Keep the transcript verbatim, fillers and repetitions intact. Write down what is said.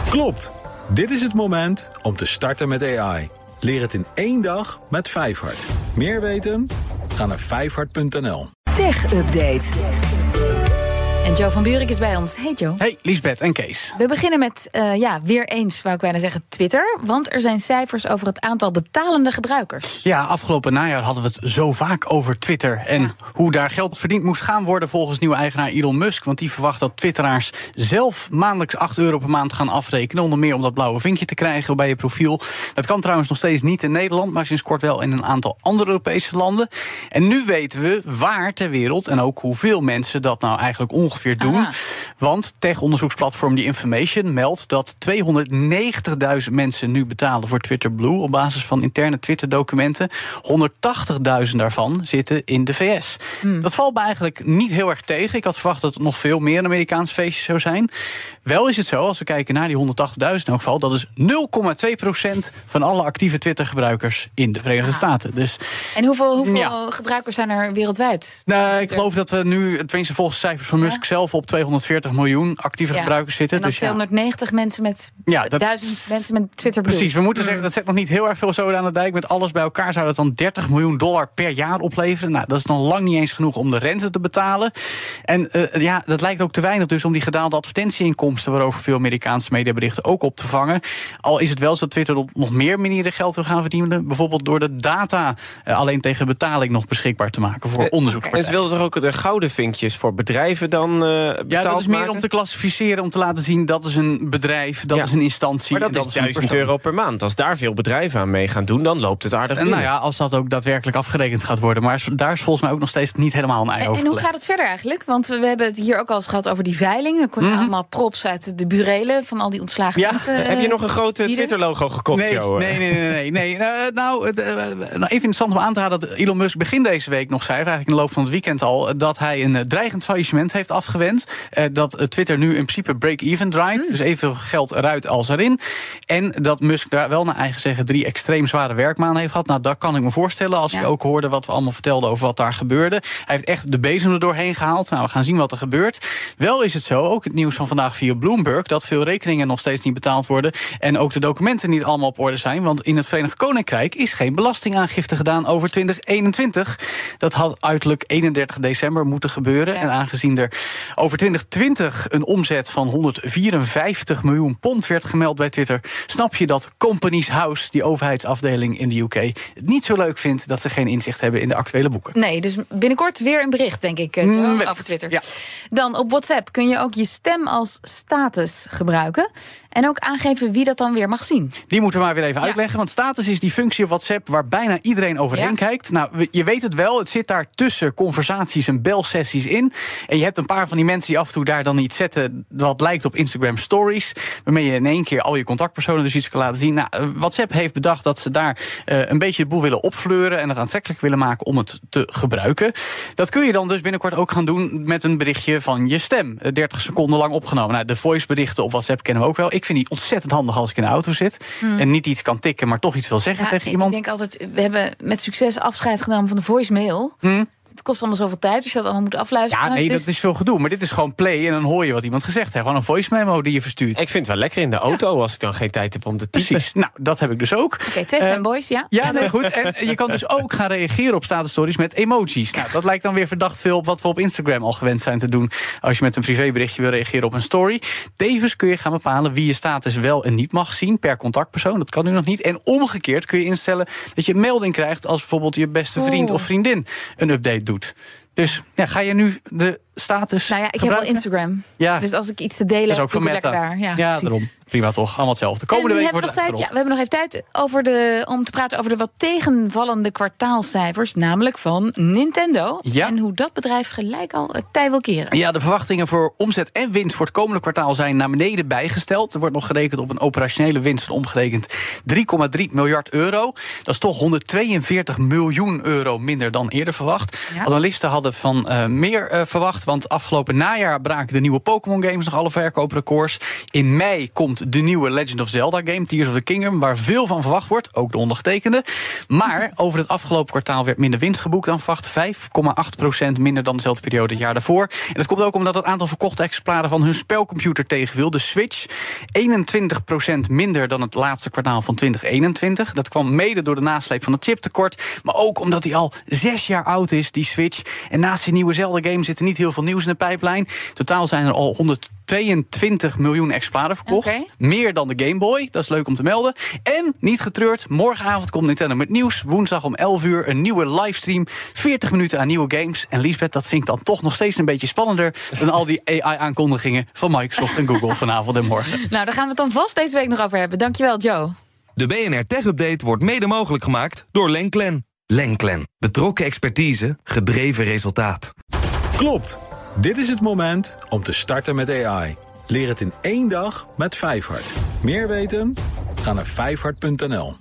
Klopt. Dit is het moment om te starten met A I. Leer het in één dag met Vijfhart. Meer weten? Ga naar vijfhart punt n l. Tech Update. En Jo van Buurik is bij ons. Hey Jo. Hey Liesbeth en Kees. We beginnen met, uh, ja, weer eens, wou ik bijna zeggen, Twitter. Want er zijn cijfers over het aantal betalende gebruikers. Ja, afgelopen najaar hadden we het zo vaak over Twitter. En ja. hoe daar geld verdiend moest gaan worden volgens nieuwe eigenaar Elon Musk. Want die verwacht dat twitteraars zelf maandelijks acht euro per maand gaan afrekenen. Onder meer om dat blauwe vinkje te krijgen bij je profiel. Dat kan trouwens nog steeds niet in Nederland, maar sinds kort wel in een aantal andere Europese landen. En nu weten we waar ter wereld en ook hoeveel mensen dat nou eigenlijk ongeveer doen. Ah. Want tech-onderzoeksplatform The Information meldt dat tweehonderdnegentigduizend mensen nu betalen voor Twitter Blue op basis van interne Twitter-documenten. honderdtachtigduizend daarvan zitten in de V S. Hmm. Dat valt me eigenlijk niet heel erg tegen. Ik had verwacht dat het nog veel meer een Amerikaans feestje zou zijn. Wel is het zo, als we kijken naar die honderdtachtigduizend in elk geval, dat is nul komma twee procent van alle actieve Twitter-gebruikers in de Verenigde ah. Staten. Dus, en hoeveel, hoeveel ja. gebruikers zijn er wereldwijd? Nou, ik geloof dat we nu, tenminste volgens cijfers van Musk ja. zelf, op tweehonderdveertig miljoen actieve ja. gebruikers zitten. En dan dus tweehonderdnegentig ja. mensen met ja, dat, duizend mensen met Twitter Blue. Precies, we moeten mm. zeggen, dat zet nog niet heel erg veel zoden aan de dijk. Met alles bij elkaar zou dat dan dertig miljoen dollar per jaar opleveren. Nou, dat is dan lang niet eens genoeg om de rente te betalen. En uh, ja, dat lijkt ook te weinig dus om die gedaalde advertentieinkomsten, waarover veel Amerikaanse mediaberichten ook op te vangen. Al is het wel zo dat Twitter op nog meer manieren geld wil gaan verdienen. Bijvoorbeeld door de data uh, alleen tegen betaling nog beschikbaar te maken voor uh, onderzoekspartijen. En ze wilden toch ook de gouden vinkjes voor bedrijven dan uh, Ja, dat is meer maken? om te klassificeren, om te laten zien dat is een bedrijf, dat ja. is een instantie. Maar dat, dat is duizend euro per maand. Als daar veel bedrijven aan mee gaan doen, dan loopt het aardig binnen. Nou ja, als dat ook daadwerkelijk afgerekend gaat worden. Maar daar is volgens mij ook nog steeds niet helemaal een ei over. En hoe gaat het verder eigenlijk? Want we hebben het hier ook al eens gehad over die veiling. Er kon mm-hmm. allemaal props uit de burelen van al die ontslagen ja. mensen. Heb je nog een grote Twitter-logo gekocht, nee, Jo? Nee, nee, nee. nee, nee. Uh, nou, uh, uh, nou, even interessant om aan te halen dat Elon Musk begin deze week nog zei, eigenlijk in de loop van het weekend al, dat hij een uh, dreigend faillissement heeft afgewend. Uh, dat uh, Twitter nu in principe break-even draait. Mm. Dus evenveel geld eruit als erin. En dat Musk daar wel naar eigen zeggen drie extreem zware werkmaanden heeft gehad. Nou, dat kan ik me voorstellen als ja. je ook hoorde wat we allemaal vertelden over wat daar gebeurde. Hij heeft echt de bezem er doorheen gehaald. Nou, we gaan zien wat er gebeurt. Wel is het zo, ook het nieuws van vandaag via Bloomberg, dat veel rekeningen nog steeds niet betaald worden en ook de documenten niet allemaal op orde zijn. Want in het Verenigd Koninkrijk is geen belastingaangifte gedaan over twintig eenentwintig. Dat had uiterlijk eenendertig december moeten gebeuren. Ja. En aangezien er over twintig twintig een omzet van honderdvierenvijftig miljoen pond werd gemeld bij Twitter, snap je dat Companies House, die overheidsafdeling in de U K, het niet zo leuk vindt dat ze geen inzicht hebben in de actuele boeken. Nee, dus binnenkort weer een bericht, denk ik, mm, over Twitter. Ja. Dan op WhatsApp kun je ook je stem als status gebruiken en ook aangeven wie dat dan weer mag zien. Die moeten we maar weer even ja. uitleggen, want status is die functie op WhatsApp waar bijna iedereen overheen ja. kijkt. Nou, je weet het wel, het zit daar tussen conversaties en belsessies in. En je hebt een paar van die mensen die af en toe daar dan iets zetten wat lijkt op Instagram Stories, waarmee je in één keer al je contactpersonen dus iets kan laten zien. Nou, WhatsApp heeft bedacht dat ze daar uh, een beetje de boel willen opfleuren en het aantrekkelijk willen maken om het te gebruiken. Dat kun je dan dus binnenkort ook gaan doen met een berichtje van je stem. dertig seconden lang opgenomen. Nou, de voiceberichten op WhatsApp kennen we ook wel. Ik vind die ontzettend handig als ik in de auto zit hmm. en niet iets kan tikken, maar toch iets wil zeggen ja, tegen ik iemand. Ik denk altijd, we hebben met succes afscheid genomen van de voicemail. Hmm. Het kost allemaal zoveel tijd, dus je dat allemaal moet afluisteren. Ja, nee, dus... dat is veel gedoe. Maar dit is gewoon play en dan hoor je wat iemand gezegd heeft. Gewoon een voice memo die je verstuurt. Ik vind het wel lekker in de auto ja. als ik dan geen tijd heb om te typen. Precies, nou, dat heb ik dus ook. Oké, okay, twee fanboys, uh, ja. Ja, nee, goed. En je kan dus ook gaan reageren op status stories met emojis. Nou, dat lijkt dan weer verdacht veel op wat we op Instagram al gewend zijn te doen als je met een privéberichtje wil reageren op een story. Tevens kun je gaan bepalen wie je status wel en niet mag zien per contactpersoon. Dat kan nu nog niet. En omgekeerd kun je instellen dat je een melding krijgt als bijvoorbeeld je beste vriend oh. of vriendin een update doet. Dus ja, ga je nu de status Nou ja, ik gebruiken? heb wel Instagram. Ja. Dus als ik iets te delen heb, doe ik lekker daar. Ja, ja daarom. Prima toch, allemaal hetzelfde. Komende week wordt het tijd, ja, we hebben nog even tijd over de, om te praten over de wat tegenvallende kwartaalcijfers, namelijk van Nintendo. Ja. En hoe dat bedrijf gelijk al het tij wil keren. Ja, de verwachtingen voor omzet en winst voor het komende kwartaal zijn naar beneden bijgesteld. Er wordt nog gerekend op een operationele winst van omgerekend drie komma drie miljard euro. Dat is toch honderdtweeënveertig miljoen euro minder dan eerder verwacht. Ja. Analisten hadden van uh, meer uh, verwacht, want afgelopen najaar braken de nieuwe Pokémon games nog alle verkooprecords. In mei komt komt de nieuwe Legend of Zelda game, Tears of the Kingdom, waar veel van verwacht wordt, ook de ondertekende. Maar over het afgelopen kwartaal werd minder winst geboekt dan verwacht, vijf komma acht procent minder dan dezelfde periode het jaar daarvoor. En dat komt ook omdat het aantal verkochte exemplaren van hun spelcomputer tegenviel, de Switch, eenentwintig procent minder dan het laatste kwartaal van twintig eenentwintig. Dat kwam mede door de nasleep van het chiptekort, maar ook omdat hij al zes jaar oud is, die Switch. En naast die nieuwe Zelda-game zit er niet heel veel nieuws in de pijplijn. Totaal zijn er al honderdtweeëntwintig miljoen exemplaren verkocht. Okay. Meer dan de Game Boy, dat is leuk om te melden. En, niet getreurd, morgenavond komt Nintendo met nieuws. Woensdag om elf uur een nieuwe livestream. veertig minuten aan nieuwe games. En Liesbeth, dat vind ik dan toch nog steeds een beetje spannender dan al die A I-aankondigingen van Microsoft en Google vanavond en morgen. Nou, daar gaan we het dan vast deze week nog over hebben. Dankjewel, Joe. De B N R Tech Update wordt mede mogelijk gemaakt door Lenklen. Lenklen. Betrokken expertise, gedreven resultaat. Klopt. Dit is het moment om te starten met A I. Leer het in één dag met Vijfhart. Meer weten? Ga naar vijfhart punt n l.